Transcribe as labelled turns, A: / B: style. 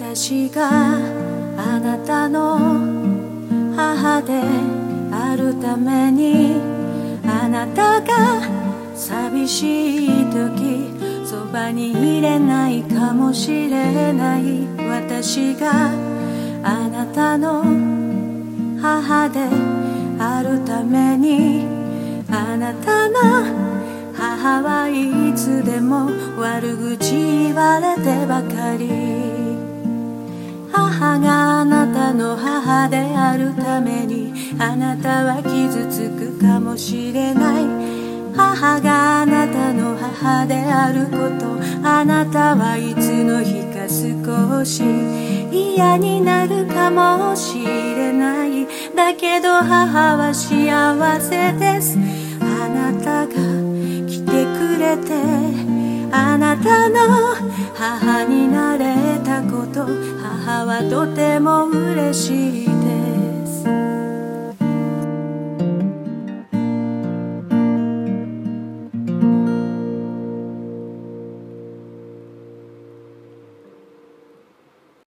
A: 私があなたの母であるために、あなたが寂しい時そばにいれないかもしれない。私があなたの母であるために、あなたの母はいつでも悪口言われてばかり。母があなたの母であるために、あなたは傷つくかもしれない。母があなたの母であること、あなたはいつの日か少し嫌になるかもしれない。だけど母は幸せです。あなたが来てくれて、あなたの母になれたこと、母はとても嬉しいです。